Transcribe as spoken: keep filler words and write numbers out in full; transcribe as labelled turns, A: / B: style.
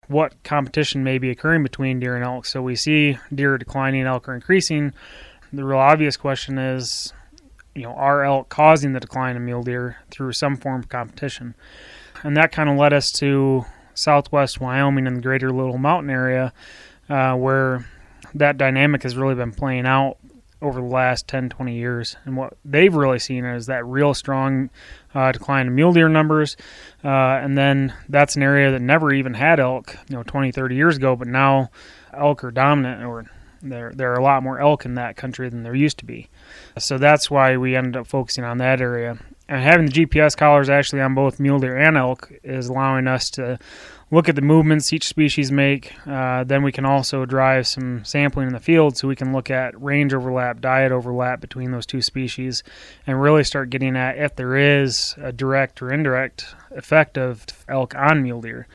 A: what competition may be occurring between deer and elk. So we see deer declining, elk are increasing. The real obvious question is, you know, are elk causing the decline of mule deer through some form of competition? And that kind of led us to southwest Wyoming and the greater Little Mountain area, uh, where that dynamic has really been playing out over the last ten, twenty years. And what they've really seen is that real strong uh, decline in mule deer numbers. Uh, and then that's an area that never even had elk, you know, twenty, thirty years ago, but now elk are dominant, or there there are a lot more elk in that country than there used to be. So that's why we ended up focusing on that area. And having the G P S collars actually on both mule deer and elk is allowing us to look at the movements each species make. Uh, then we can also drive some sampling in the field so we can look at range overlap, diet overlap between those two species, and really start getting at if there is a direct or indirect effect of elk on mule deer.